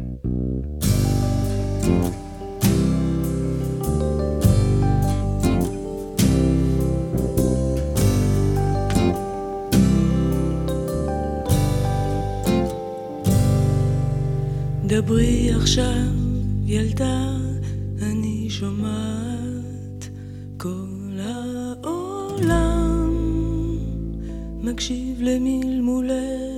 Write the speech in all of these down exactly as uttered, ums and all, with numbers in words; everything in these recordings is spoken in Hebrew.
דברי עכשיו ילדה, אני שומעת כל העולם מקשיב למלמולך.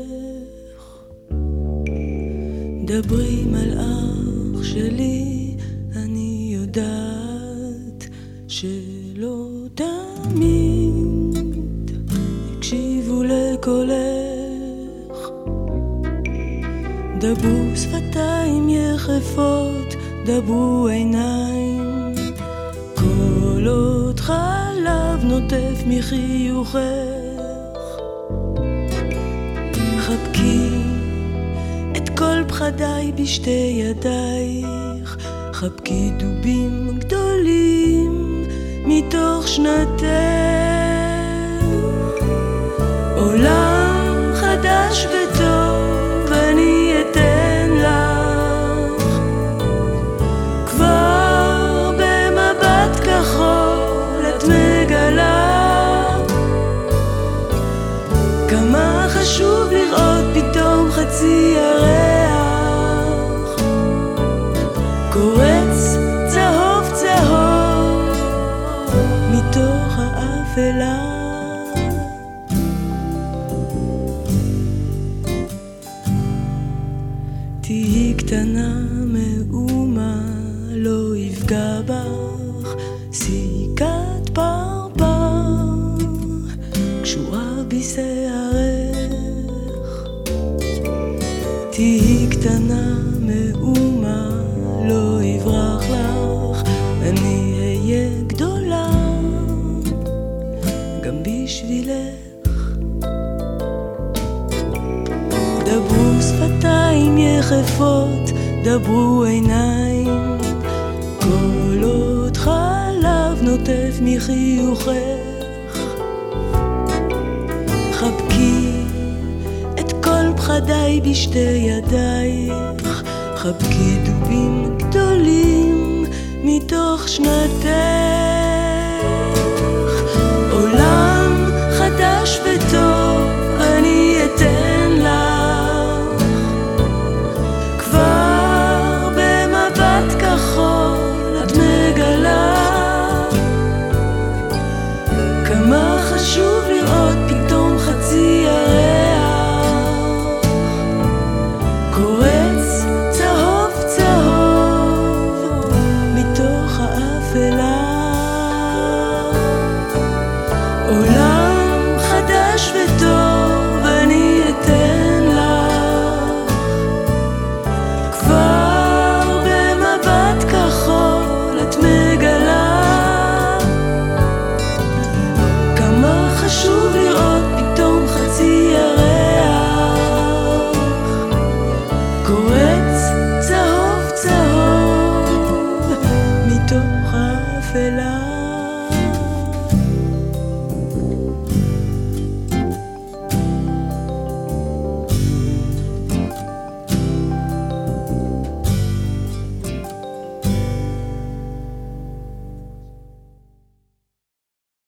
דברי מלאך שלי, אני יודעת שלא תמיד יקשיבו לקולך. דברו שפתיים יחפות, דברו עיניים, קולות חלב נוטף מחיוכך. חבקי את כל פחדיי בשתי ידייך, חבקי דובים גדולים מתוך שנתך. עולם חדש וטוב אני אתן לך, כבר במבט כחול את מגלה כמה חשוב לראות פתאום חצי ירח קורץ צהוב צהוב מתוך האפלה. תהי קטנה מאומה, לא יפגע בך סיכת פרפר קשורה בשערך. תהי קטנה מאומה, לא יברח לך, אני אהיה גדולה גם בשבילך. דברו שפתיים יחפות, דברו עיניים, קולות חלב נוטף מחיוכך. חבקי את כל פחדיי בשתי ידייך, חבקי דובים גדולים מתוך שנתך.